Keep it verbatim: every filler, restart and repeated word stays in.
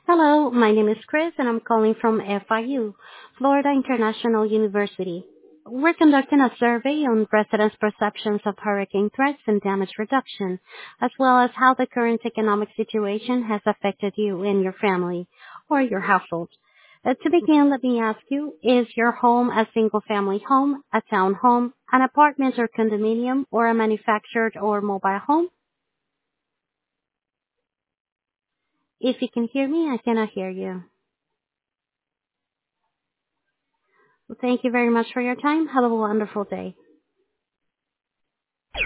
Hello, my name is Chris and I'm calling from F I U, Florida International University. We're conducting a survey on residents' perceptions of hurricane threats and damage reduction, as well as how the current economic situation has affected you and your family or your household. Uh, to begin, let me ask you, is your home a single-family home, a townhome, an apartment or condominium, or a manufactured or mobile home? If you can hear me, I cannot hear you. Well, thank you very much for your time. Have a wonderful day.